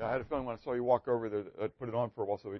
Yeah, I had a feeling when I saw you walk over there, I'd put it on for a while, so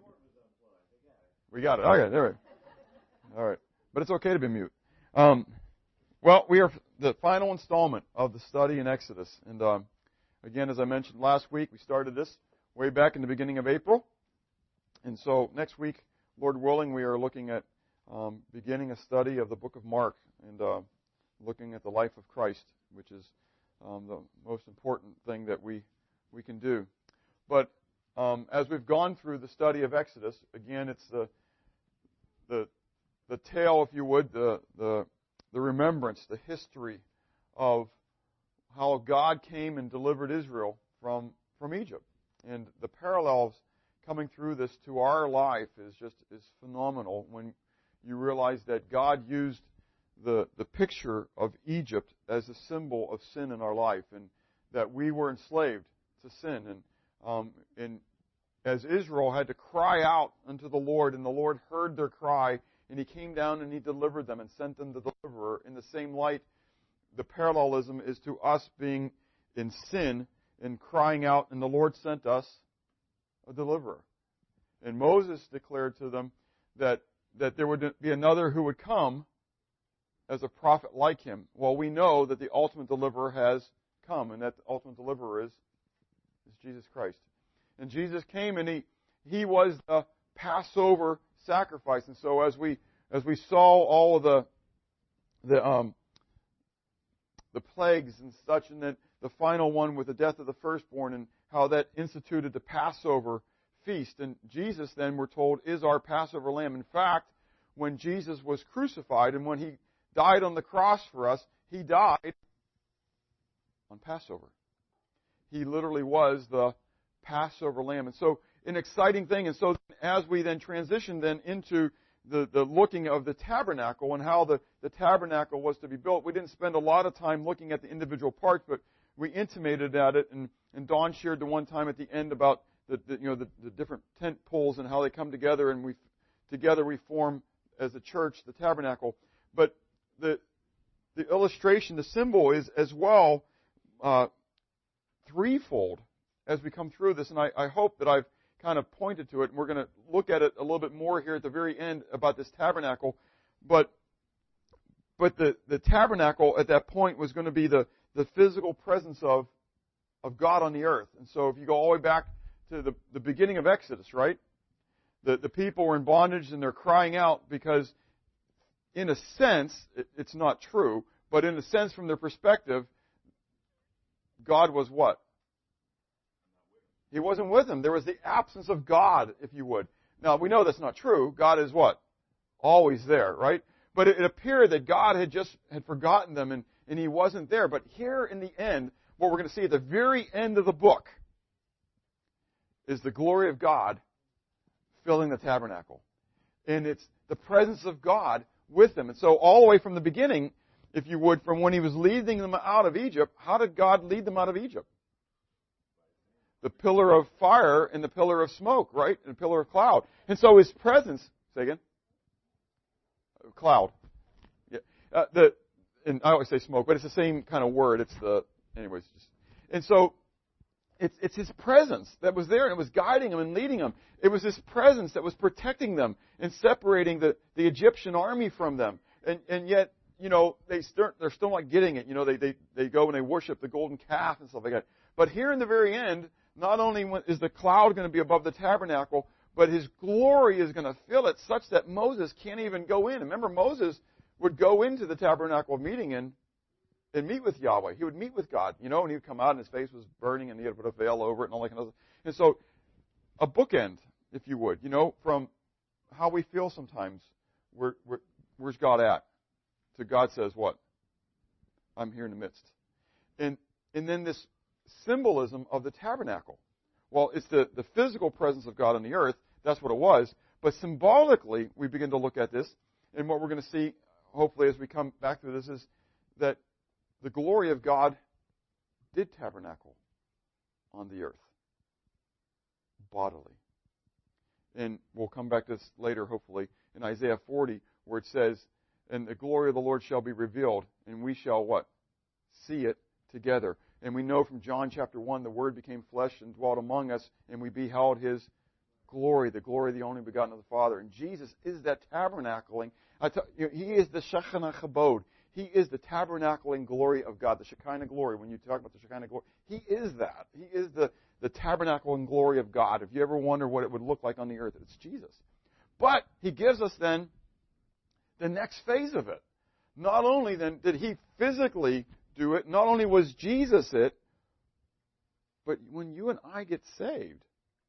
we got it. Okay, there we go. All right. But it's okay to be mute. Well, we are the final installment of the study in Exodus. And again, as I mentioned last week, we started this way back in the beginning of April. And so next week, Lord willing, we are looking at beginning a study of the book of Mark and looking at the life of Christ, which is the most important thing that we can do. But as we've gone through the study of Exodus, again, it's the tale, if you would, the remembrance, the history of how God came and delivered Israel from Egypt. And the parallels coming through this to our life is phenomenal when you realize that God used the picture of Egypt as a symbol of sin in our life, and that we were enslaved to sin. And as Israel had to cry out unto the Lord, and the Lord heard their cry, and He came down and He delivered them and sent them the deliverer. In the same light, the parallelism is to us being in sin and crying out, and the Lord sent us a deliverer. And Moses declared to them that there would be another who would come as a prophet like him. Well, we know that the ultimate deliverer has come, and that the ultimate deliverer is Jesus Christ. And Jesus came, and He was the Passover sacrifice. And so as we saw all of the plagues and such, and then the final one with the death of the firstborn, and how that instituted the Passover feast. And Jesus, then, we're told, is our Passover lamb. In fact, when Jesus was crucified and when He died on the cross for us, He died on Passover. He literally was the Passover lamb. And so, an exciting thing. And so, as we then transition then into the looking of the tabernacle and how the tabernacle was to be built, we didn't spend a lot of time looking at the individual parts, but we intimated at it. And Don shared the one time at the end about the different tent poles and how they come together, and together we form as a church the tabernacle. But the illustration, the symbol is as well threefold as we come through this, and I hope that I've kind of pointed to it, and we're going to look at it a little bit more here at the very end about this tabernacle. But the tabernacle at that point was going to be the physical presence of God on the earth. And so if you go all the way back to the beginning of Exodus, right? The people were in bondage and they're crying out because, in a sense, it's not true, but in a sense from their perspective, God was what? He wasn't with them. There was the absence of God, if you would. Now, we know that's not true. God is what? Always there, right? But it appeared that God had forgotten them and He wasn't there. But here in the end, what we're going to see at the very end of the book is the glory of God filling the tabernacle. And it's the presence of God with them. And so all the way from the beginning, if you would, from when He was leading them out of Egypt, how did God lead them out of Egypt? The pillar of fire and the pillar of smoke, right? And the pillar of cloud. And so His presence, say again? Cloud. Yeah. And I always say smoke, but it's the same kind of word. And so it's His presence that was there, and it was guiding them and leading them. It was His presence that was protecting them and separating the Egyptian army from them. And yet, they're still not getting it. They go and they worship the golden calf and stuff like that. But here in the very end, not only is the cloud going to be above the tabernacle, but His glory is going to fill it such that Moses can't even go in. Remember, Moses would go into the tabernacle meeting and meet with Yahweh. He would meet with God, and he would come out and his face was burning and he had to put a veil over it and all that kind of stuff. And so, a bookend, if you would, from how we feel sometimes. Where's God at? So God says what? I'm here in the midst. And then this symbolism of the tabernacle. Well, it's the physical presence of God on the earth. That's what it was. But symbolically, we begin to look at this. And what we're going to see, hopefully, as we come back through this, is that the glory of God did tabernacle on the earth bodily. And we'll come back to this later, hopefully, in Isaiah 40, where it says, and the glory of the Lord shall be revealed, and we shall what? See it together. And we know from John chapter 1, the Word became flesh and dwelt among us, and we beheld His glory, the glory of the only begotten of the Father. And Jesus is that tabernacling. He is the Shekinah Chabod. He is the tabernacling glory of God, the Shekinah glory. When you talk about the Shekinah glory, He is that. He is the tabernacling glory of God. If you ever wonder what it would look like on the earth, it's Jesus. But He gives us then the next phase of it. Not only then did He physically do it, not only was Jesus it, but when you and I get saved,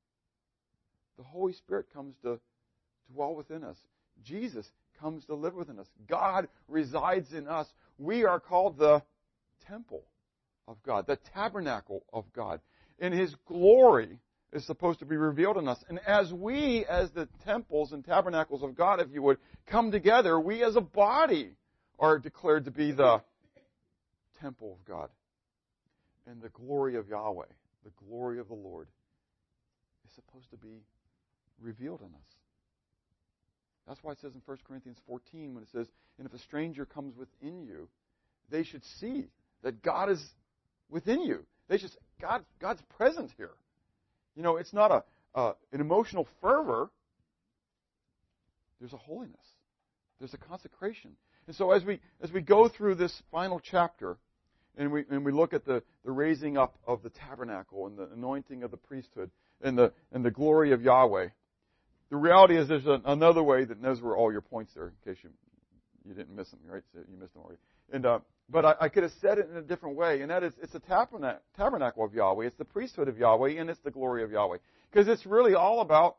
the Holy Spirit comes to dwell within us. Jesus comes to live within us. God resides in us. We are called the temple of God, the tabernacle of God. And His glory is supposed to be revealed in us. And as we, as the temples and tabernacles of God, if you would, come together, we as a body are declared to be the temple of God. And the glory of Yahweh, the glory of the Lord, is supposed to be revealed in us. That's why it says in 1 Corinthians 14, when it says, and if a stranger comes within you, they should see that God is within you. They should say, God's present here. You know, it's not an emotional fervor. There's a holiness. There's a consecration. And so as we go through this final chapter, and we look at the raising up of the tabernacle and the anointing of the priesthood and the glory of Yahweh, the reality is there's another way that those were all your points there, in case you didn't miss them, right? So you missed them already. And but I could have said it in a different way, and that is it's the tabernacle of Yahweh, it's the priesthood of Yahweh, and it's the glory of Yahweh. Because it's really all about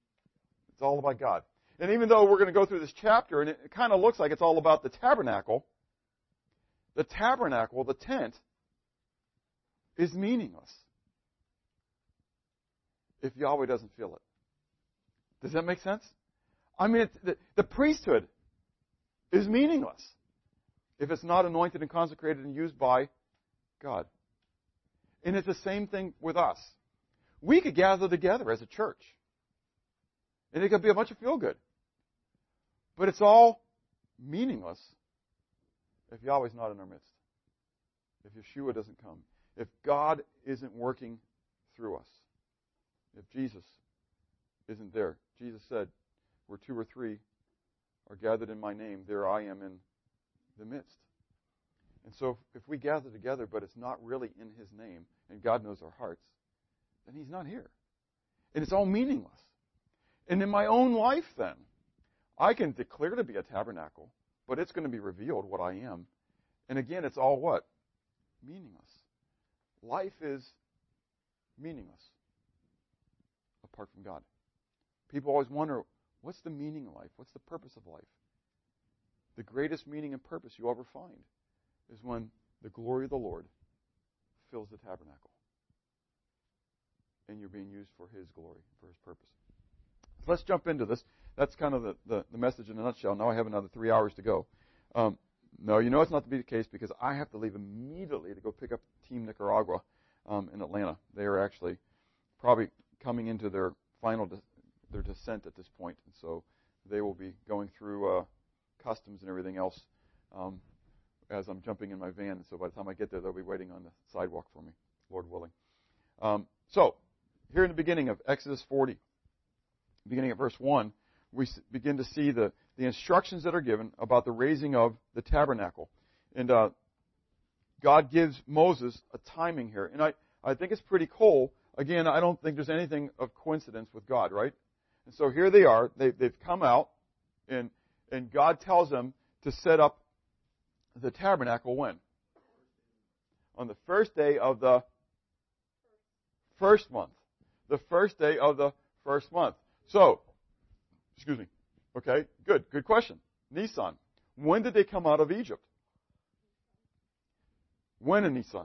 God. And even though we're going to go through this chapter, and it kind of looks like it's all about the tabernacle, the tent, is meaningless if Yahweh doesn't feel it. Does that make sense? I mean, the priesthood is meaningless if it's not anointed and consecrated and used by God. And it's the same thing with us. We could gather together as a church, and it could be a bunch of feel-good. But it's all meaningless if Yahweh's not in our midst, if Yeshua doesn't come, if God isn't working through us, if Jesus isn't there. Jesus said, where two or three are gathered in my name, there I am in the midst. And so if we gather together, but it's not really in His name, and God knows our hearts, then He's not here. And it's all meaningless. And in my own life then, I can declare to be a tabernacle, but it's going to be revealed what I am. And again, it's all what? Meaningless. Life is meaningless apart from God. People always wonder, what's the meaning of life? What's the purpose of life? The greatest meaning and purpose you'll ever find is when the glory of the Lord fills the tabernacle. And you're being used for His glory, for His purpose. So let's jump into this. That's kind of the message in a nutshell. Now I have another 3 hours to go. No, you know it's not to be the case because I have to leave immediately to go pick up Team Nicaragua in Atlanta. They are actually probably coming into their final their descent at this point, and so they will be going through customs and everything else as I'm jumping in my van. And so by the time I get there, they'll be waiting on the sidewalk for me, Lord willing. So here in the beginning of Exodus 40, beginning at verse 1, we begin to see the instructions that are given about the raising of the tabernacle. And God gives Moses a timing here. And I think it's pretty cool. Again, I don't think there's anything of coincidence with God, right? And so here they are. They've come out, and God tells them to set up the tabernacle when? On the first day of the first month. The first day of the first month. So, excuse me. Okay, good question. Nisan. When did they come out of Egypt? When in Nisan?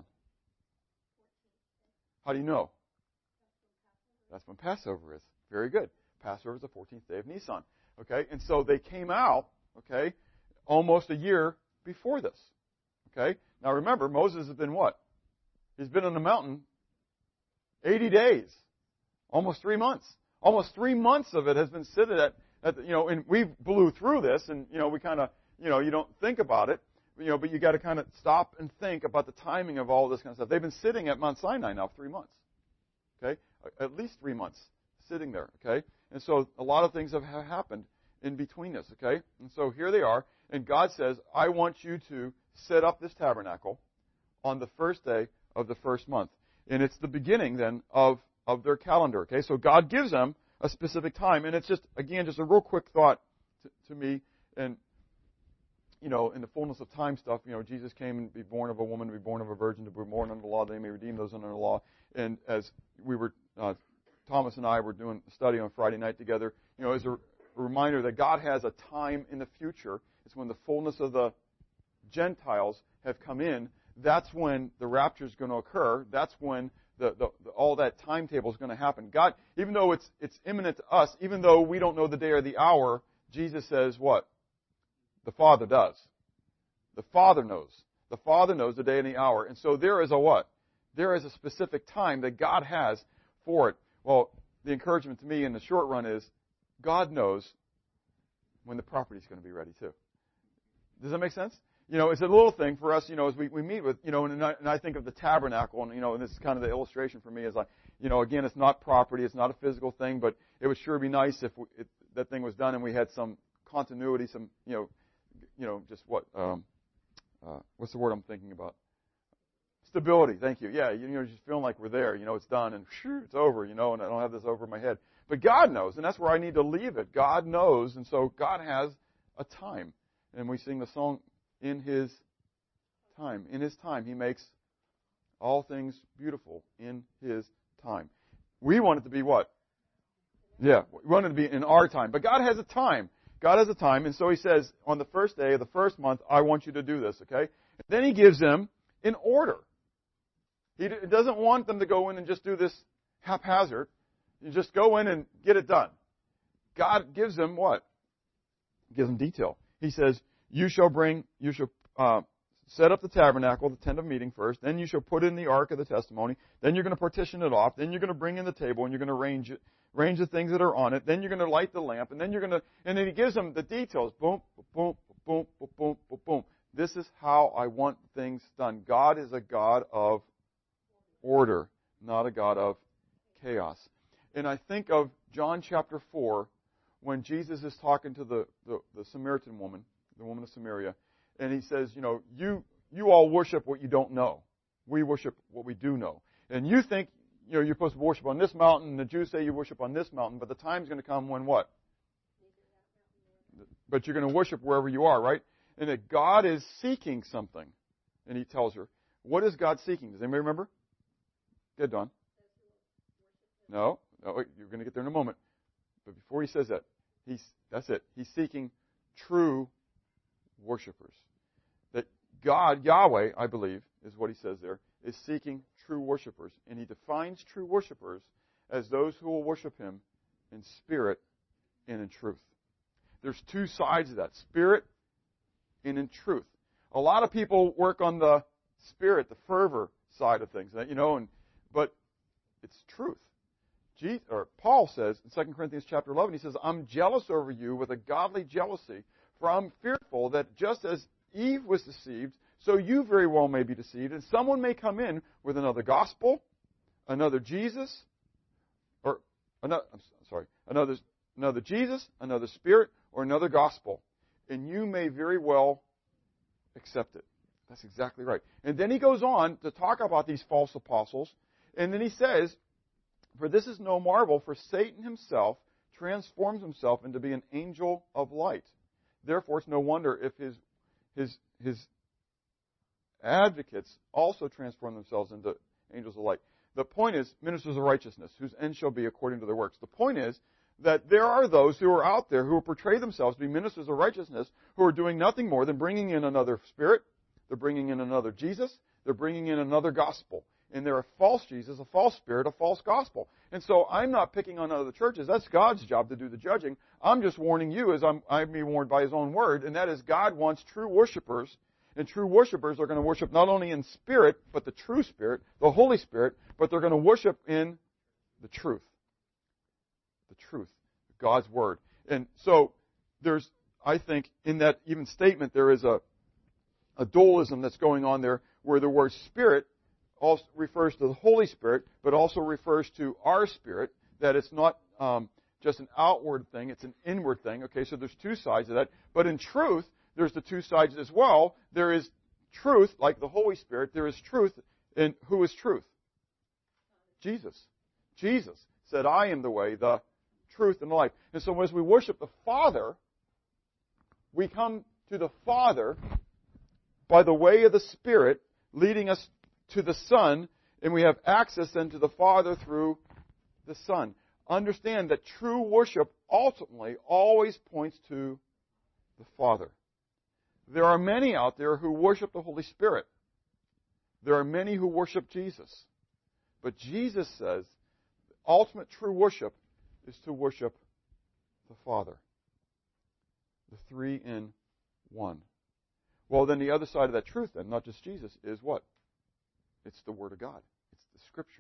How do you know? That's when Passover is. Very good. Passover is the 14th day of Nisan. Okay, and so they came out, okay, almost a year before this. Okay, now remember, Moses has been what? He's been on the mountain 80 days, almost 3 months. Almost 3 months of it has been sitting and we blew through this, and we kind of, you don't think about it. but you got to kind of stop and think about the timing of all this kind of stuff. They've been sitting at Mount Sinai now for 3 months. Okay? At least 3 months sitting there. Okay? And so a lot of things have happened in between this. Okay? And so here they are. And God says, I want you to set up this tabernacle on the first day of the first month. And it's the beginning then of their calendar. Okay? So God gives them a specific time. And it's just, again, just a real quick thought to me. And in the fullness of time stuff, Jesus came and be born of a woman, to be born of a virgin, to be born under the law, they may redeem those under the law. And as we were, Thomas and I were doing a study on Friday night together, as a reminder that God has a time in the future. It's when the fullness of the Gentiles have come in. That's when the rapture is going to occur. That's when all that timetable is going to happen. God, even though it's imminent to us, even though we don't know the day or the hour, Jesus says what? The Father does. The Father knows. The Father knows the day and the hour. And so there is a what? There is a specific time that God has for it. Well, the encouragement to me in the short run is God knows when the property is going to be ready too. Does that make sense? It's a little thing for us, as we meet with, and I think of the tabernacle, and this is kind of the illustration for me is like, again, it's not property, it's not a physical thing, but it would sure be nice if that thing was done and we had some continuity, some, just what's the word I'm thinking about? Stability. Thank you. Yeah, just feeling like we're there. It's done and it's over. And I don't have this over my head. But God knows, and that's where I need to leave it. God knows, and so God has a time, and we sing the song in His time. In His time, He makes all things beautiful in His time. We want it to be what? Yeah, we want it to be in our time, but God has a time. God has a time, and so He says, on the first day of the first month, I want you to do this, okay? And then He gives them an order. He doesn't want them to go in and just do this haphazard. You just go in and get it done. God gives them what? He gives them detail. He says, you shall set up the tabernacle, the tent of meeting first. Then you shall put in the ark of the testimony. Then you're going to partition it off. Then you're going to bring in the table, and you're going to arrange the things that are on it. Then you're going to light the lamp, and then He gives them the details. Boom, boom, boom, boom, boom, boom, boom. This is how I want things done. God is a God of order, not a God of chaos. And I think of John chapter 4, when Jesus is talking to the Samaritan woman, the woman of Samaria, and He says, you all worship what you don't know. We worship what we do know. And you think, you're supposed to worship on this mountain, and the Jews say you worship on this mountain, but the time's going to come when what? But you're going to worship wherever you are, right? And that God is seeking something. And He tells her, what is God seeking? Does anybody remember? Good, Don. No, you're going to get there in a moment. But before He says that, that's it. He's seeking true worshipers. That God, Yahweh, I believe, is what He says there, is seeking true worshipers. And He defines true worshipers as those who will worship Him in spirit and in truth. There's two sides of that, spirit and in truth. A lot of people work on the spirit, the fervor side of things, but it's truth. Paul says in 2 Corinthians chapter 11, he says, I'm jealous over you with a godly jealousy, for I'm fearful that just as Eve was deceived, so you very well may be deceived, and someone may come in with another gospel, another Jesus, or another Jesus, another spirit, or another gospel, and you may very well accept it. That's exactly right. And then he goes on to talk about these false apostles, and then he says, for this is no marvel, for Satan himself transforms himself into be an angel of light. Therefore, it's no wonder if his advocates also transform themselves into angels of light. The point is, ministers of righteousness, whose end shall be according to their works. The point is that there are those who are out there who will portray themselves to be ministers of righteousness, who are doing nothing more than bringing in another spirit, they're bringing in another Jesus, they're bringing in another gospel. And they're a false Jesus, a false spirit, a false gospel. And so I'm not picking on other churches. That's God's job to do the judging. I'm just warning you, as I'm being warned by His own word, and that is God wants true worshipers. And true worshipers are going to worship not only in spirit, but the true Spirit, the Holy Spirit, but they're going to worship in the truth. The truth. God's Word. And so there's, I think, in that even statement, there is a a dualism that's going on there where the word Spirit also refers to the Holy Spirit, but also refers to our spirit, that it's not just an outward thing, it's an inward thing. Okay, so there's two sides of that. But in truth, there's the two sides as well. There is truth, like the Holy Spirit. There is truth. And who is truth? Jesus. Jesus said, I am the way, the truth, and the life. And so as we worship the Father, we come to the Father by the way of the Spirit, leading us to the Son, and we have access then to the Father through the Son. Understand that true worship ultimately always points to the Father. There are many out there who worship the Holy Spirit. There are many who worship Jesus. But Jesus says ultimate true worship is to worship the Father. The three in one. Well, then the other side of that truth, then, not just Jesus, is what? It's the Word of God. It's the Scriptures.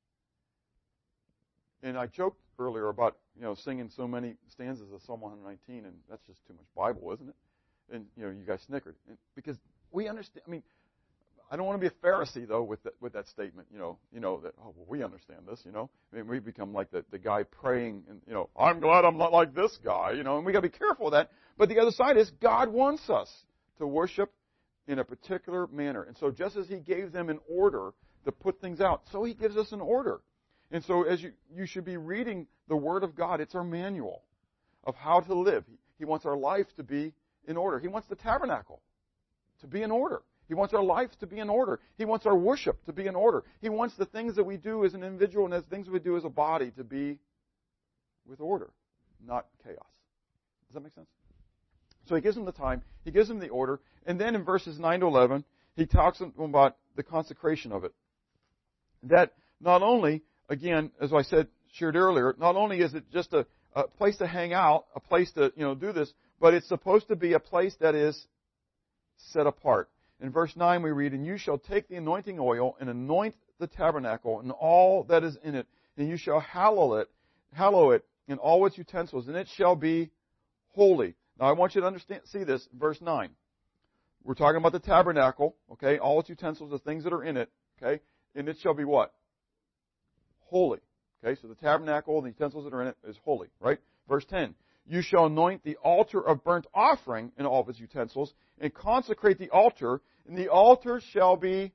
And I joked earlier about, singing so many stanzas of Psalm 119, and that's just too much Bible, isn't it? And, you guys snickered. Because we understand, I don't want to be a Pharisee, though, with that statement, that, we understand this, we become like the guy praying, and, I'm glad I'm not like this guy, and we got to be careful of that. But the other side is God wants us to worship in a particular manner. And so just as He gave them an order to put things out, so He gives us an order. And so as you should be reading the Word of God. It's our manual of how to live. He wants our life to be in order. He wants the tabernacle to be in order. He wants our life to be in order. He wants our worship to be in order. He wants the things that we do as an individual and the things we do as a body to be with order, not chaos. Does that make sense? So He gives them the time. He gives them the order. And then in verses 9 to 11, He talks about the consecration of it. That not only, again, as I shared earlier, not only is it just a place to hang out, a place to, do this, but it's supposed to be a place that is set apart. In verse 9 we read, and you shall take the anointing oil and anoint the tabernacle and all that is in it, and you shall hallow it in all its utensils, and it shall be holy. Now I want you to see this, verse 9. We're talking about the tabernacle, okay, all its utensils, the things that are in it, okay, and it shall be what? Holy. Okay, so the tabernacle and the utensils that are in it is holy, right? Verse 10. You shall anoint the altar of burnt offering and all of its utensils, and consecrate the altar, and the altar shall be,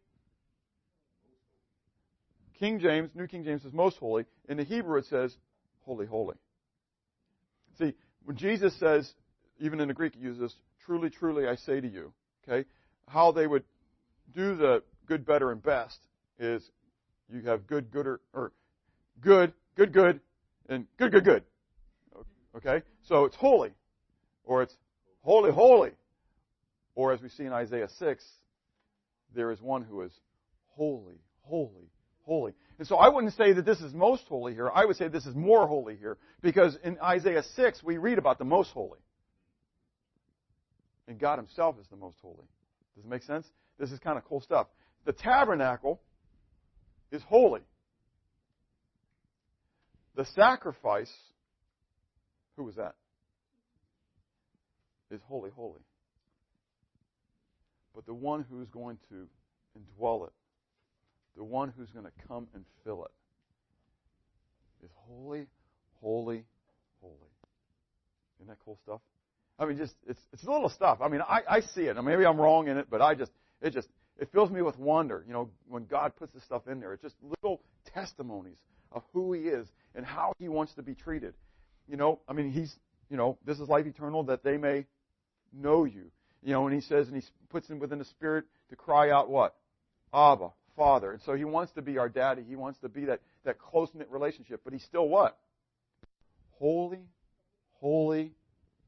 King James, New King James says most holy. In the Hebrew it says holy, holy. See, when Jesus says, even in the Greek it uses, truly, truly I say to you, okay, how they would do the good, better, and best is you have good, gooder, or good, good, good, and good, good, good. Okay? So it's holy, or it's holy, holy. Or as we see in Isaiah 6, there is one who is holy, holy, holy. And so I wouldn't say that this is most holy here. I would say this is more holy here. Because in Isaiah 6, we read about the most holy. And God Himself is the most holy. Does it make sense? This is kind of cool stuff. The tabernacle is holy. The sacrifice, who was that? Is holy, holy. But the one who's going to indwell it, the one who's going to come and fill it, is holy, holy, holy. Isn't that cool stuff? It's little stuff. I see it. Maybe I'm wrong in it, but it fills me with wonder. When God puts this stuff in there, it's just little testimonies of who He is and how He wants to be treated. He's, this is life eternal, that they may know you. And He says, and He puts in within the Spirit to cry out what? Abba, Father. And so He wants to be our daddy. He wants to be that close-knit relationship. But He's still what? Holy, holy, holy.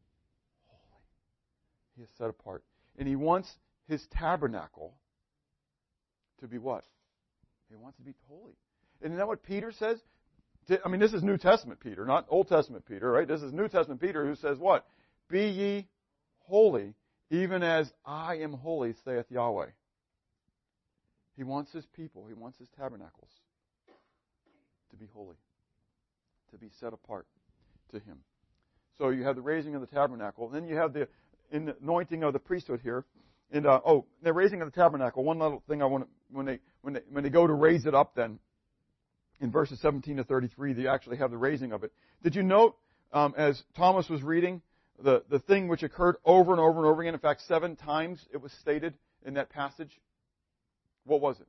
He is set apart. And He wants His tabernacle to be what? He wants to be holy. And isn't that what Peter says? This is New Testament Peter, not Old Testament Peter, right? This is New Testament Peter who says what? Be ye holy, even as I am holy, saith Yahweh. He wants His people, He wants His tabernacles to be holy, to be set apart to Him. So you have the raising of the tabernacle, and then you have the anointing of the priesthood here. And the raising of the tabernacle. One little thing I want to, when they go to raise it up, then in verses 17 to 33, they actually have the raising of it. Did you note as Thomas was reading the thing which occurred over and over and over again? In fact, 7 times it was stated in that passage. What was it?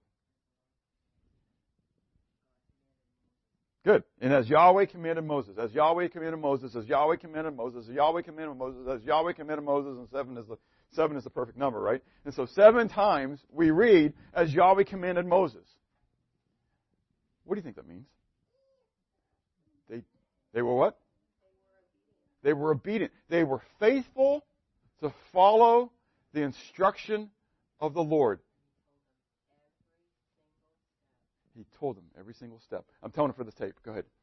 Good. And as Yahweh commanded Moses, as Yahweh commanded Moses, as Yahweh commanded Moses, as Yahweh commanded Moses, as Yahweh commanded Moses, and 7 is the perfect number, right? And so 7 times we read as Yahweh commanded Moses. What do you think that means? They were what? They were obedient. They were faithful to follow the instruction of the Lord. He told them every single step. I'm telling it for this tape. Go ahead.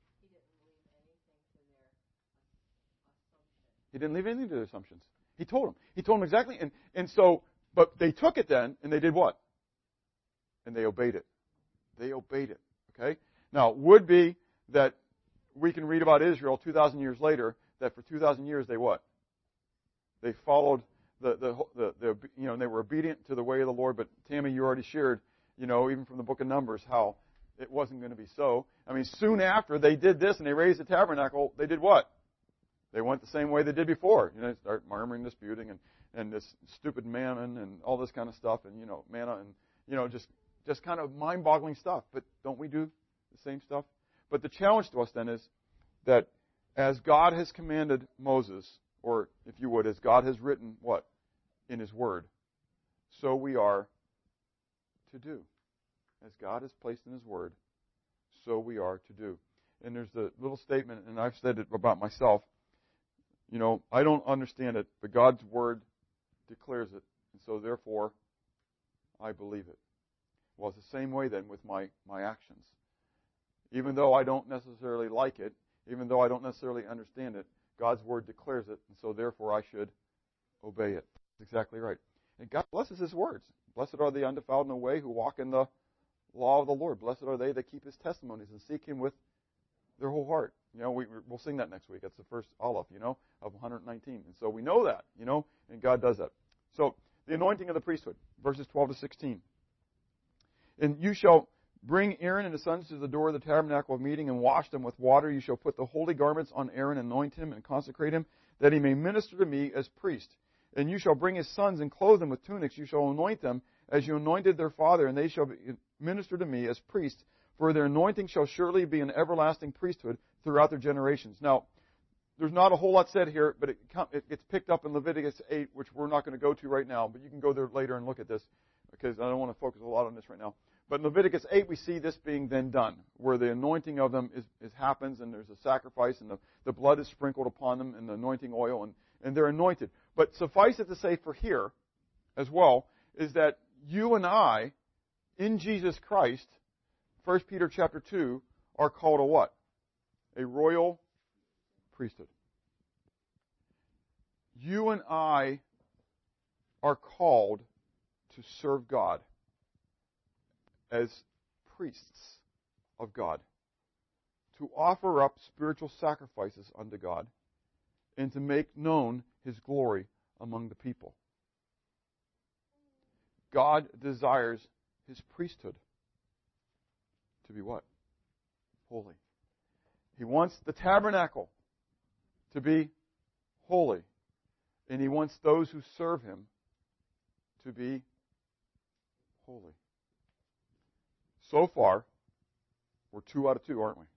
He didn't leave anything to their assumptions. He told them. He told them exactly. And so, but they took it then, and they did what? And they obeyed it. They obeyed it. Okay? Now, it would be that we can read about Israel 2,000 years later, that for 2,000 years they what? They followed they were obedient to the way of the Lord. But Tammy, you already shared, even from the book of Numbers, how it wasn't going to be so. I mean, soon after they did this and they raised the tabernacle, they did what? They went the same way they did before. They start murmuring, disputing, and this stupid mammon and all this kind of stuff, and manna, and just kind of mind-boggling stuff. But don't we do the same stuff? But the challenge to us then is that as God has commanded Moses, or if you would, as God has written what? In His Word, so we are to do. As God has placed in His Word, so we are to do. And there's the little statement, and I've said it about myself. I don't understand it, but God's Word declares it, and so therefore, I believe it. Well, it's the same way then with my actions. Even though I don't necessarily like it, even though I don't necessarily understand it, God's Word declares it, and so therefore I should obey it. That's exactly right. And God blesses His words. Blessed are the undefiled in the way who walk in the law of the Lord. Blessed are they that keep His testimonies and seek Him with their whole heart. We'll sing that next week. That's the first Aleph, of 119. And so we know that, and God does that. So the anointing of the priesthood, verses 12 to 16. And you shall bring Aaron and his sons to the door of the tabernacle of meeting and wash them with water. You shall put the holy garments on Aaron, anoint him, and consecrate him, that he may minister to me as priest. And you shall bring his sons and clothe them with tunics. You shall anoint them as you anointed their father, and they shall minister to me as priests. For their anointing shall surely be an everlasting priesthood throughout their generations. Now, there's not a whole lot said here, but it gets picked up in Leviticus 8, which we're not going to go to right now, but you can go there later and look at this, because I don't want to focus a lot on this right now. But in Leviticus 8, we see this being then done, where the anointing of them happens, and there's a sacrifice, and the blood is sprinkled upon them, and the anointing oil, and they're anointed. But suffice it to say for here, as well, is that you and I, in Jesus Christ, 1 Peter chapter 2, are called a what? A royal priesthood. You and I are called to serve God as priests of God, to offer up spiritual sacrifices unto God, and to make known His glory among the people. God desires His priesthood to be what? Holy. He wants the tabernacle to be holy. And He wants those who serve Him to be holy. So far, we're 2 out of 2, aren't we?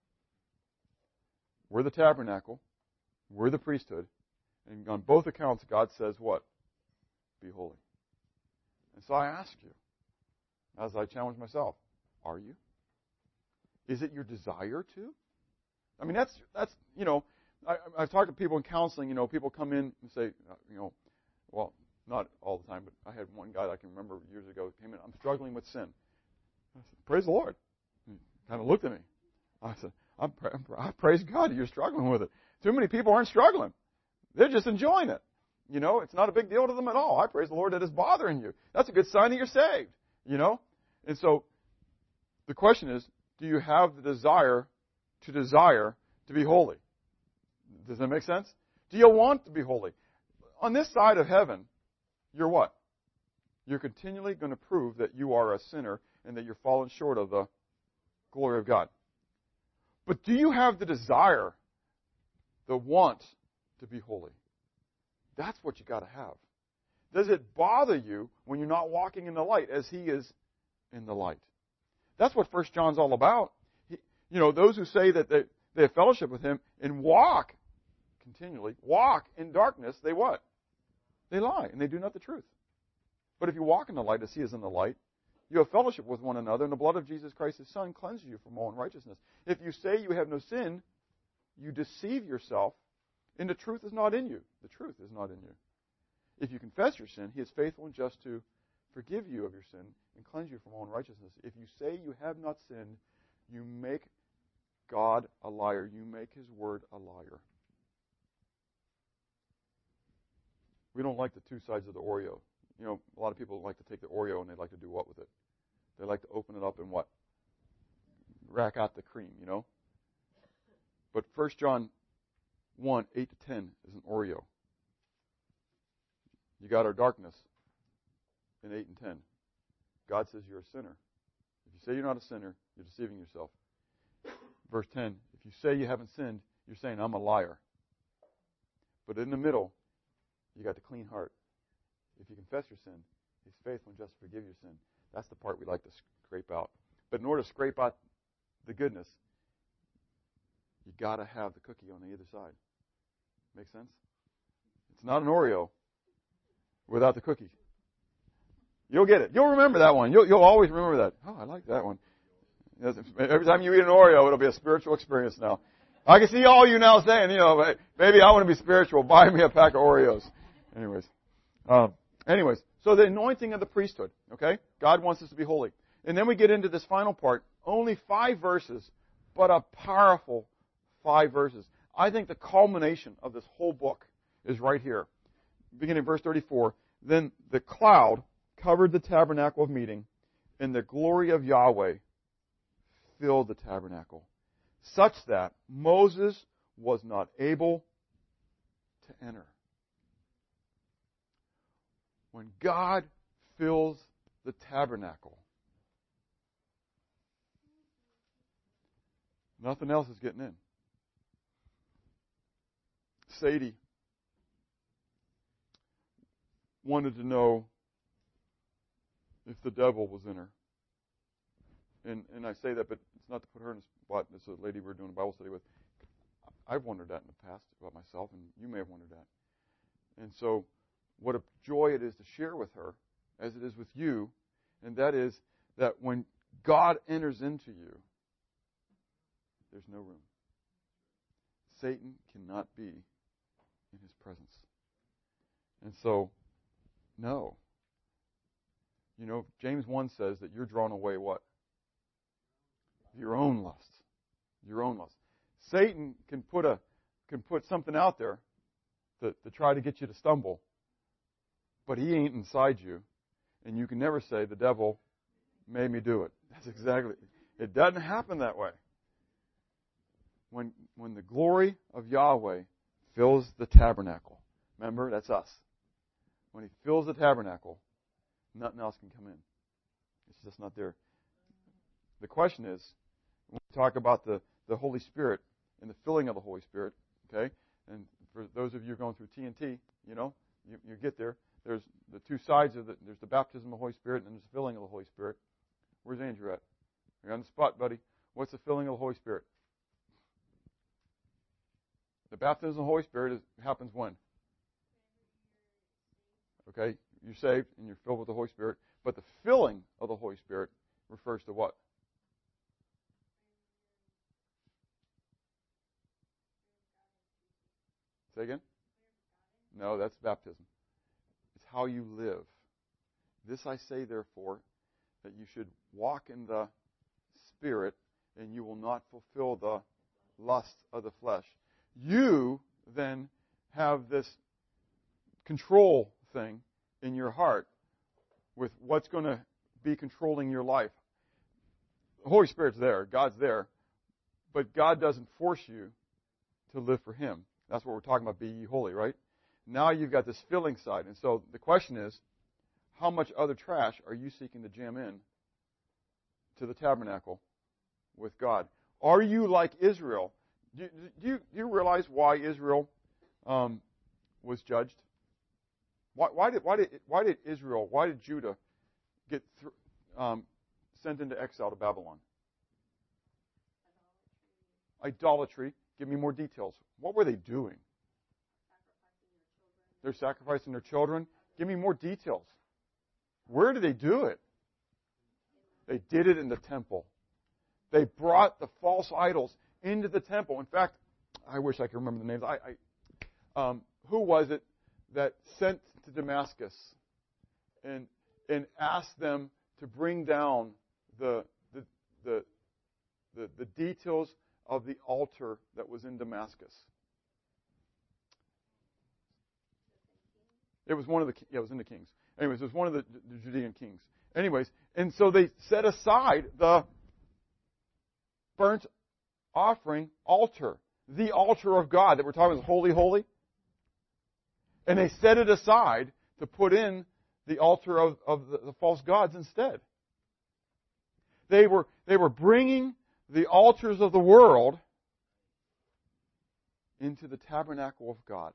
We're the tabernacle. We're the priesthood. And on both accounts, God says what? Be holy. And so I ask you, as I challenge myself, are you? Is it your desire to? I mean, that's I've talked to people in counseling, people come in and say, well, not all the time, but I had one guy that I can remember years ago came in, I'm struggling with sin. I said, praise the Lord. He kind of looked at me. I said, I praise God you're struggling with it. Too many people aren't struggling. They're just enjoying it. It's not a big deal to them at all. I praise the Lord that it's bothering you. That's a good sign that you're saved, And so the question is, do you have the desire to be holy? Does that make sense? Do you want to be holy? On this side of heaven, you're what? you're continually going to prove that you are a sinner and that you're falling short of the glory of God. But do you have the desire, the want to be holy? That's what you got to have. Does it bother you when you're not walking in the light as He is in the light? That's what 1 John's all about. Those who say that they have fellowship with Him and walk in darkness, they what? They lie, and they do not the truth. But if you walk in the light as He is in the light, you have fellowship with one another, and the blood of Jesus Christ, His Son, cleanses you from all unrighteousness. If you say you have no sin, you deceive yourself, and the truth is not in you. The truth is not in you. If you confess your sin, He is faithful and just to forgive you of your sin and cleanse you from all unrighteousness. If you say you have not sinned, you make God a liar. You make His word a liar. We don't like the two sides of the Oreo. A lot of people like to take the Oreo and they like to do what with it? They like to open it up and what? Rack out the cream, But 1 John 1, 8 to 10 is an Oreo. You got our darkness in 8 and 10. God says you're a sinner. If you say you're not a sinner, you're deceiving yourself. Verse 10, if you say you haven't sinned, you're saying I'm a liar. But in the middle, you got the clean heart. If you confess your sin, He's faithful and just to forgive your sin. That's the part we like to scrape out. But in order to scrape out the goodness, you got to have the cookie on the other side. Make sense? It's not an Oreo without the cookie. You'll get it. You'll remember that one. You'll always remember that. Oh, I like that one. Every time you eat an Oreo, it'll be a spiritual experience now. I can see all you now saying, maybe I want to be spiritual. Buy me a pack of Oreos. Anyways, so the anointing of the priesthood, okay? God wants us to be holy. And then we get into this final part. Only 5 verses, but a powerful 5 verses. I think the culmination of this whole book is right here. Beginning verse 34. Then the cloud covered the tabernacle of meeting, and the glory of Yahweh filled the tabernacle, such that Moses was not able to enter. When God fills the tabernacle, nothing else is getting in. Sadie wanted to know if the devil was in her. And I say that, but it's not to put her in a spot. It's a lady we're doing a Bible study with. I've wondered that in the past about myself, and you may have wondered that. And so what a joy it is to share with her, as it is with you, and that is that when God enters into you, there's no room. Satan cannot be in His presence. And so, no. James 1 says that you're drawn away what? Your own lusts. Your own lusts. Satan can put something out there to try to get you to stumble, but he ain't inside you, and you can never say the devil made me do it. That's exactly. It doesn't happen that way. When the glory of Yahweh fills the tabernacle, remember, that's us. When He fills the tabernacle, nothing else can come in. It's just not there. The question is, when we talk about the Holy Spirit and the filling of the Holy Spirit, okay, and for those of you going through TNT, you get there. There's the two sides of there's the baptism of the Holy Spirit and there's the filling of the Holy Spirit. Where's Andrew at? You're on the spot, buddy. What's the filling of the Holy Spirit? The baptism of the Holy Spirit happens when? Okay, you're saved and you're filled with the Holy Spirit. But the filling of the Holy Spirit refers to what? Say again? No, that's baptism. It's how you live. This I say, therefore, that you should walk in the Spirit, and you will not fulfill the lusts of the flesh. You then have this control thing in your heart with what's going to be controlling your life. The Holy Spirit's there. God's there. But God doesn't force you to live for Him. That's what we're talking about, be ye holy, right? Now you've got this filling side. And so the question is, how much other trash are you seeking to jam in to the tabernacle with God? Are you like Israel? Do you realize why Israel was judged? Why did Israel, why did Judah get sent into exile to Babylon? Idolatry. Give me more details. What were they doing? They're sacrificing their children. Give me more details. Where did they do it? They did it in the temple. They brought the false idols into the temple. In fact, I wish I could remember the names. Who was it that sent to Damascus and asked them to bring down the details of the altar that was in Damascus? It was one of the it was in the kings. Anyways, it was one of the Judean kings. Anyways, and so they set aside the burnt offering altar, the altar of God that we're talking about, holy, holy. And they set it aside to put in the altar of the false gods instead. They were bringing the altars of the world into the tabernacle of God.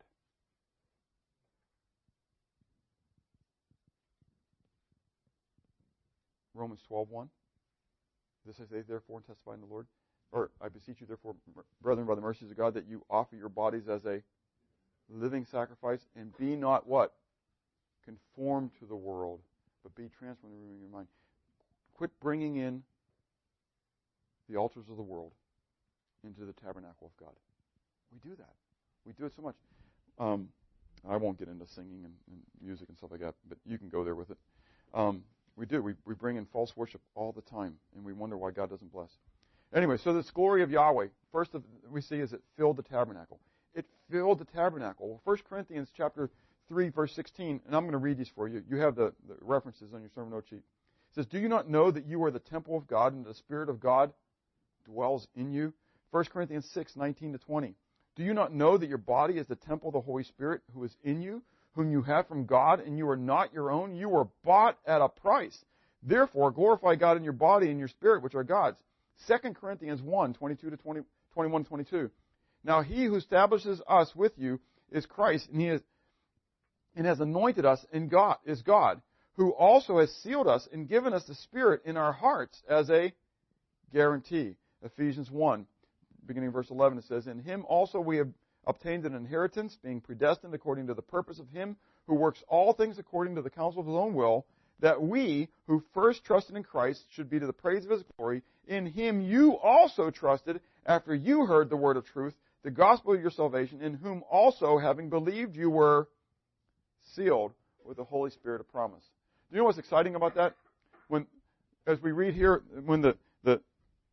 Romans 12:1. This I say, therefore, and testify in the Lord. Or, I beseech you, therefore, brethren, by the mercies of God, that you offer your bodies as a living sacrifice, and be not what? Conformed to the world, but be transformed in the renewing of your mind. Quit bringing in the altars of the world into the tabernacle of God. We do that. We do it so much. I won't get into singing and music and stuff like that, but you can go there with it. We do. We bring in false worship all the time, and we wonder why God doesn't bless. Anyway, so this glory of Yahweh, first we see is it filled the tabernacle. It filled the tabernacle. Well, 1 Corinthians chapter 3, verse 16, and I'm going to read these for you. You have the references on your sermon note sheet. It says, do you not know that you are the temple of God, and the Spirit of God dwells in you? 1 Corinthians 6, 19 to 20. Do you not know that your body is the temple of the Holy Spirit who is in you, whom you have from God, and you are not your own? You were bought at a price. Therefore, glorify God in your body and your spirit, which are God's. 2 Corinthians 1, 22 to 21, 22. Now he who establishes us with you is Christ, and has anointed us in God, is God, who also has sealed us and given us the Spirit in our hearts as a guarantee. Ephesians 1, beginning of verse 11, it says, in him also we have obtained an inheritance, being predestined according to the purpose of him who works all things according to the counsel of his own will, that we, who first trusted in Christ, should be to the praise of his glory. In him you also trusted, after you heard the word of truth, the gospel of your salvation, in whom also, having believed, you were sealed with the Holy Spirit of promise. Do you know what's exciting about that? When, as we read here, when the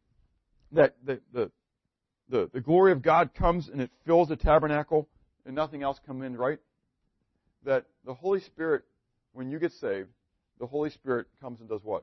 glory of God comes and it fills the tabernacle, and nothing else comes in, right? That the Holy Spirit, when you get saved, the Holy Spirit comes and does what?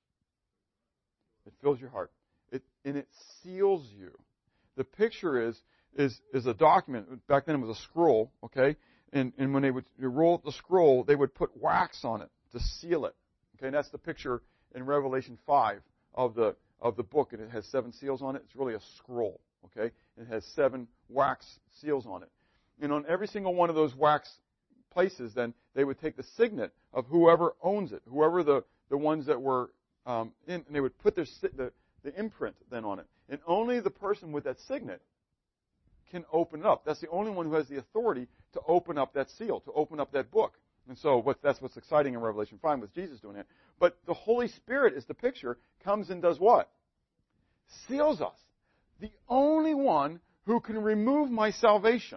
It fills your heart. And it seals you. The picture is a document. Back then it was a scroll, okay? And when they would roll the scroll, they would put wax on it to seal it. Okay, and that's the picture in Revelation 5 of the book, and it has 7 seals on it. It's really a scroll, okay? It has 7 wax seals on it. And on every single one of those wax places, then they would take the signet of whoever owns it, whoever the ones that were in, and they would put the imprint then on it. And only the person with that signet can open it up. That's the only one who has the authority to open up that seal, to open up that book. And so that's what's exciting in Revelation 5 with Jesus doing it. But the Holy Spirit is the picture, comes and does what? Seals us. The only one who can remove my salvation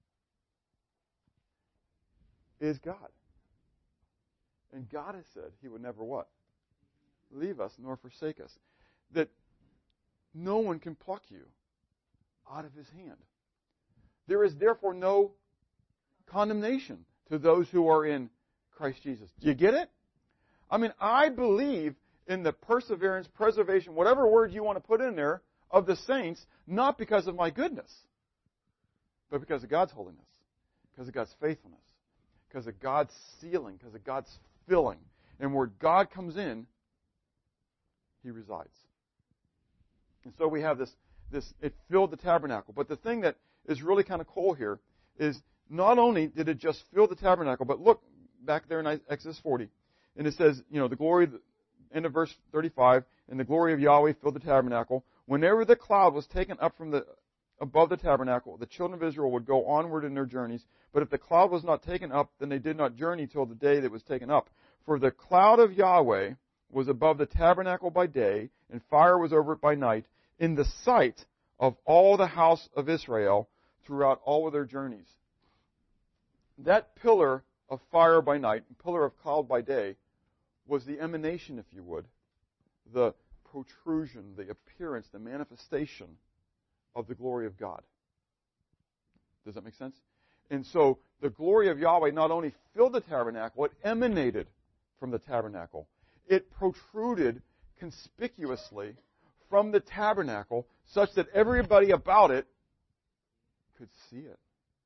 is God. And God has said he would never what? Leave us nor forsake us. That no one can pluck you out of his hand. There is therefore no condemnation to those who are in Christ Jesus. Do you get it? I mean, I believe in the perseverance, preservation, whatever word you want to put in there, of the saints, not because of my goodness, but because of God's holiness, because of God's faithfulness, because of God's sealing, because of God's filling. And where God comes in, He resides. And so we have this, it filled the tabernacle. But the thing that is really kind of cool here is not only did it just fill the tabernacle, but look back there in Exodus 40. And it says, the glory, end of verse 35, and the glory of Yahweh filled the tabernacle. Whenever the cloud was taken up from above the tabernacle, the children of Israel would go onward in their journeys. But if the cloud was not taken up, then they did not journey till the day that it was taken up. For the cloud of Yahweh was above the tabernacle by day, and fire was over it by night, in the sight of all the house of Israel throughout all of their journeys. That pillar of fire by night, and pillar of cloud by day, was the emanation, if you would, the protrusion, the appearance, the manifestation of the glory of God. Does that make sense? And so the glory of Yahweh not only filled the tabernacle, it emanated from the tabernacle. It protruded conspicuously from the tabernacle such that everybody about it could see it.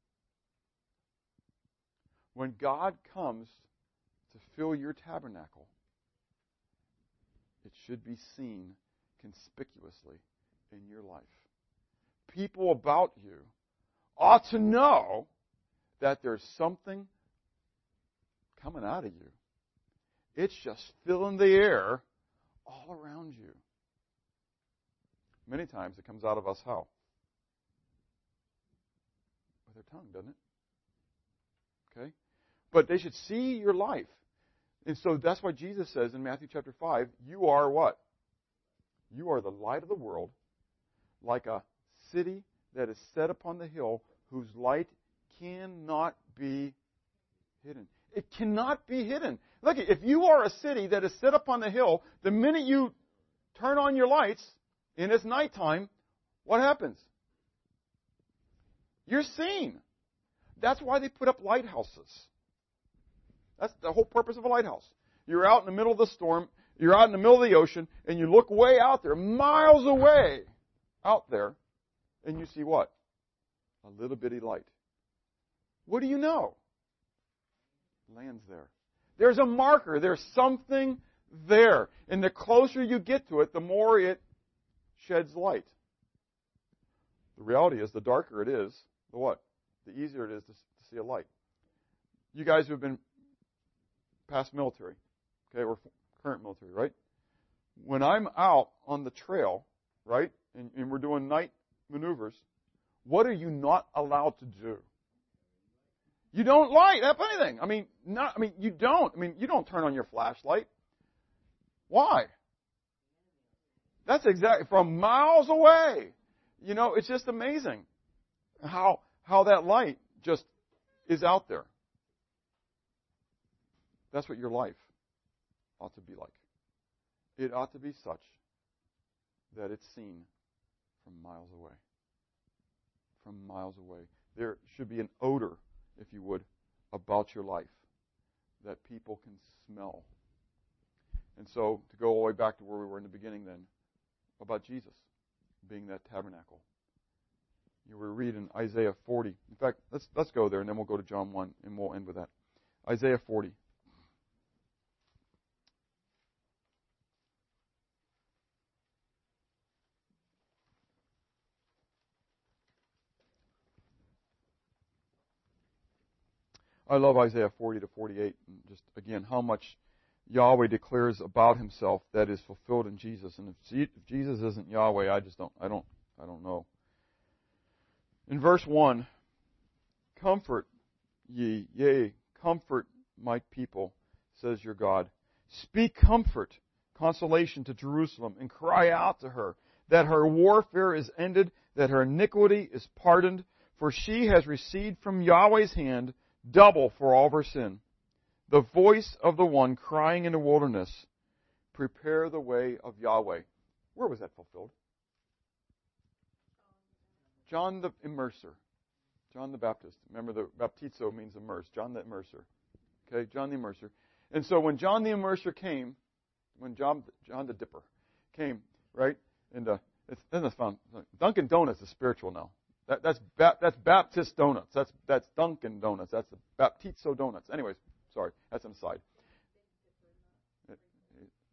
When God comes to fill your tabernacle, it should be seen conspicuously in your life. People about you ought to know that there's something coming out of you. It's just filling the air all around you. Many times it comes out of us how? With our tongue, doesn't it? Okay? But they should see your life. And so that's why Jesus says in Matthew chapter 5, you are what? You are the light of the world, like a city that is set upon the hill whose light cannot be hidden. It cannot be hidden. Look, if you are a city that is set up on the hill, the minute you turn on your lights and it's nighttime, what happens? You're seen. That's why they put up lighthouses. That's the whole purpose of a lighthouse. You're out in the middle of the storm, you're out in the middle of the ocean, and you look way out there, miles away out there, and you see what? A little bitty light. What do you know? Land's there. There's a marker. There's something there. And the closer you get to it, the more it sheds light. The reality is, the darker it is, the what? The easier it is to see a light. You guys who have been past military, okay, or current military, right? When I'm out on the trail, right, and we're doing night maneuvers, what are you not allowed to do? You don't light up anything. You don't. You don't turn on your flashlight. Why? That's exactly from miles away. It's just amazing how that light just is out there. That's what your life ought to be like. It ought to be such that it's seen from miles away. From miles away. There should be an odor, if you would, about your life that people can smell. And so, to go all the way back to where we were in the beginning then, about Jesus being that tabernacle. We read in Isaiah 40. In fact, let's go there, and then we'll go to John 1, and we'll end with that. Isaiah 40. I love Isaiah 40 to 48, and just again how much Yahweh declares about Himself that is fulfilled in Jesus. And if Jesus isn't Yahweh, I don't know. In verse 1, comfort ye, yea, comfort my people, says your God. Speak comfort, consolation to Jerusalem, and cry out to her that her warfare is ended, that her iniquity is pardoned, for she has received from Yahweh's hand double for all of her sin. The voice of the one crying in the wilderness, prepare the way of Yahweh. Where was that fulfilled? John the Immerser. John the Baptist. Remember, the baptizo means immerse. John the Immerser. Okay, John the Immerser. And so when John the Immerser came, when John the Dipper came, right? And it's fun. Dunkin' Donuts is spiritual now. That's Baptist donuts. That's Dunkin' Donuts. That's the Baptizo donuts. Anyways, sorry, that's an aside.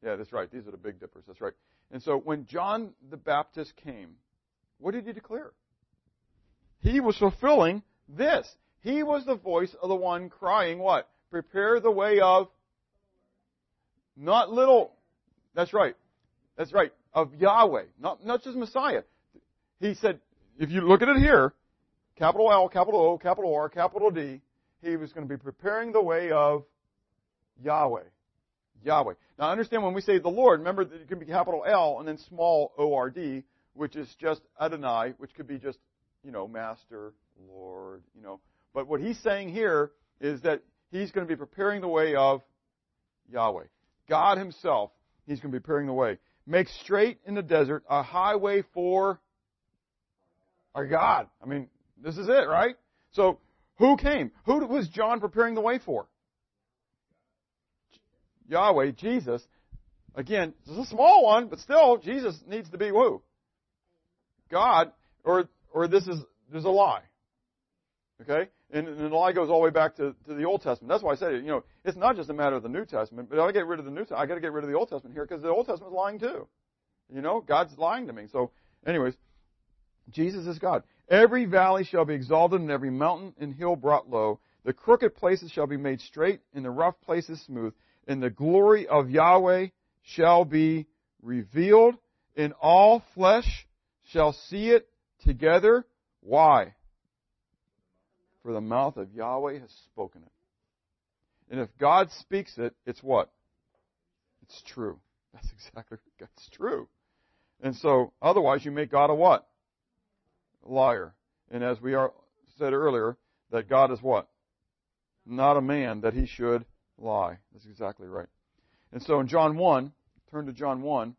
Yeah, that's right. These are the big dippers. That's right. And so when John the Baptist came, what did he declare? He was fulfilling this. He was the voice of the one crying what? Prepare the way of, not little, that's right, of Yahweh, not just Messiah. He said, if you look at it here, capital L, capital O, capital R, capital D, he was going to be preparing the way of Yahweh. Yahweh. Now understand when we say the Lord, remember that it can be capital L and then small O-R-D, which is just Adonai, which could be just, Master, Lord, But what he's saying here is that he's going to be preparing the way of Yahweh. God himself, he's going to be preparing the way. Make straight in the desert a highway for our God. I mean, this is it, right? So, who came? Who was John preparing the way for? Yahweh, Jesus. Again, it's a small one, but still, Jesus needs to be who? God, or there's a lie. Okay? And the lie goes all the way back to the Old Testament. That's why I said, it's not just a matter of the New Testament, but if I get rid of the New Testament, I got to get rid of the Old Testament here because the Old Testament is lying too. God's lying to me. So, anyways, Jesus is God. Every valley shall be exalted, and every mountain and hill brought low. The crooked places shall be made straight, and the rough places smooth. And the glory of Yahweh shall be revealed, and all flesh shall see it together. Why? For the mouth of Yahweh has spoken it. And if God speaks it, it's what? It's true. That's exactly what it's true. And so, otherwise you make God a what? A liar. And as we said earlier, that God is what? Not a man that he should lie. That's exactly right. And so in John 1, turn to John 1,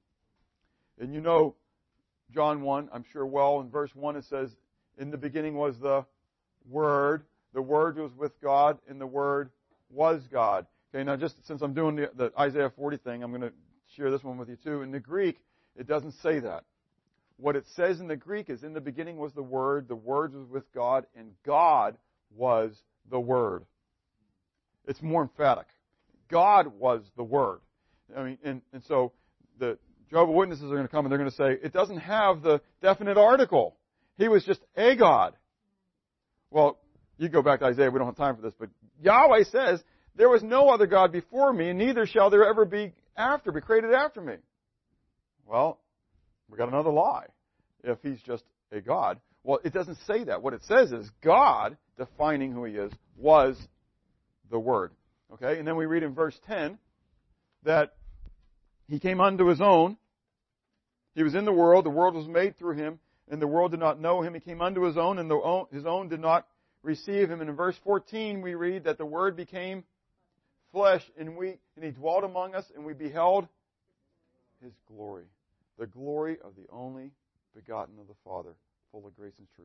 and John 1, I'm sure well, in verse 1 it says, in the beginning was the Word was with God, and the Word was God. Okay, now just since I'm doing the Isaiah 40 thing, I'm going to share this one with you too. In the Greek, it doesn't say that. What it says in the Greek is, in the beginning was the Word was with God, and God was the Word. It's more emphatic. God was the Word. I mean, and so the Jehovah's Witnesses are going to come and they're going to say, it doesn't have the definite article. He was just a God. Well, you go back to Isaiah, we don't have time for this, but Yahweh says, there was no other God before me, and neither shall there ever be created after me. Well, we got another lie. If he's just a God. Well, it doesn't say that. What it says is God, defining who he is, was the Word. Okay? And then we read in verse 10 that he came unto his own. He was in the world was made through him, and the world did not know him. He came unto his own, and his own did not receive him. And in verse 14 we read that the Word became flesh, and he dwelt among us, and we beheld his glory. The glory of the only begotten of the Father, full of grace and truth.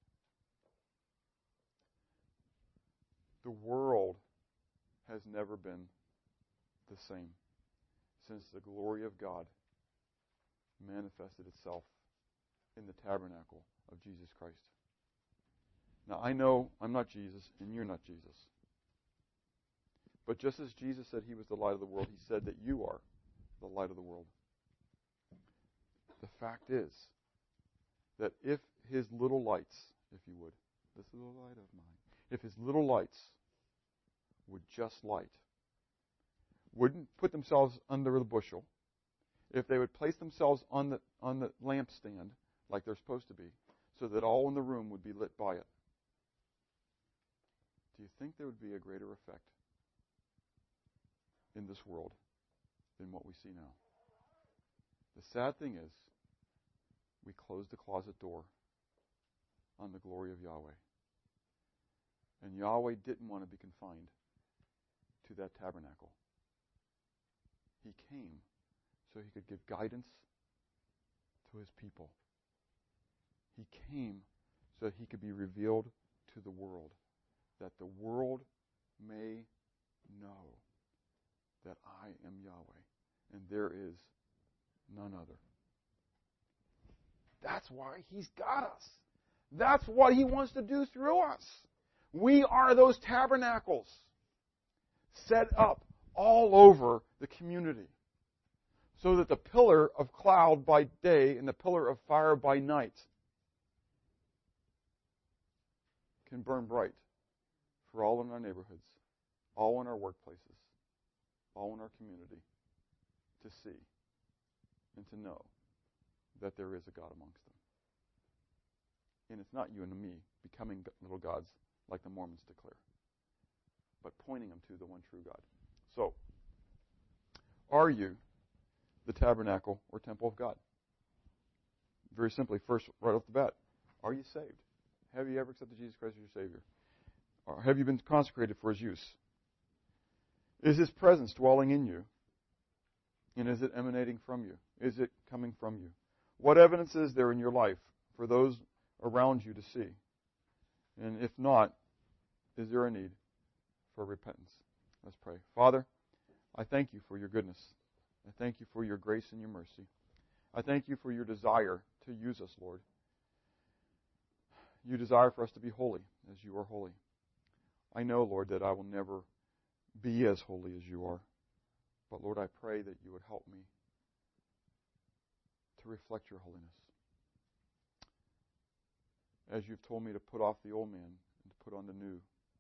The world has never been the same since the glory of God manifested itself in the tabernacle of Jesus Christ. Now, I know I'm not Jesus, and you're not Jesus. But just as Jesus said he was the light of the world, he said that you are the light of the world. The fact is that if his little lights, if you would, this little light of mine, if his little lights would just light, wouldn't put themselves under the bushel, if they would place themselves on the lampstand like they're supposed to be, so that all in the room would be lit by it, do you think there would be a greater effect in this world than what we see now? The sad thing is, we closed the closet door on the glory of Yahweh. And Yahweh didn't want to be confined to that tabernacle. He came so he could give guidance to his people. He came so that he could be revealed to the world, that the world may know that I am Yahweh, and there is none other. That's why he's got us. That's what he wants to do through us. We are those tabernacles set up all over the community. so that the pillar of cloud by day and the pillar of fire by night can burn bright for all in our neighborhoods, all in our workplaces, all in our community, to see and to know that there is a God amongst them. And it's not you and me becoming little gods like the Mormons declare, but pointing them to the one true God. So, are you the tabernacle or temple of God? Very simply, first, right off the bat, are you saved? Have you ever accepted Jesus Christ as your Savior? Or have you been consecrated for His use? Is His presence dwelling in you? And is it emanating from you? Is it coming from you? What evidence is there in your life for those around you to see? And if not, is there a need for repentance? Let's pray. Father, I thank you for your goodness. I thank you for your grace and your mercy. I thank you for your desire to use us, Lord. You desire for us to be holy as you are holy. I know, Lord, that I will never be as holy as you are. But, Lord, I pray that you would help me to reflect your holiness. As you've told me to put off the old man and to put on the new.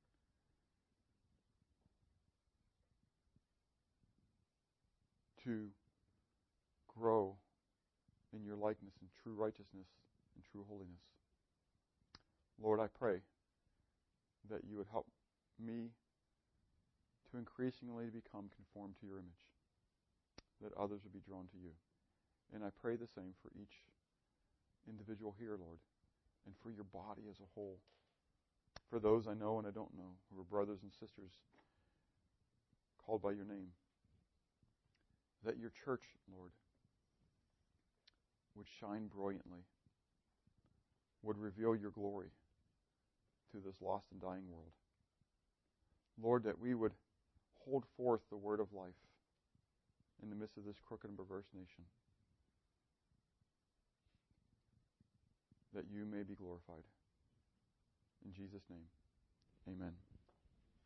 To grow in your likeness in true righteousness and true holiness. Lord, I pray that you would help me to increasingly become conformed to your image, that others would be drawn to you. And I pray the same for each individual here, Lord, and for your body as a whole, for those I know and I don't know, who are brothers and sisters called by your name, that your church, Lord, would shine brilliantly, would reveal your glory to this lost and dying world. Lord, that we would hold forth the word of life in the midst of this crooked and perverse nation, that you may be glorified. In Jesus' name, amen.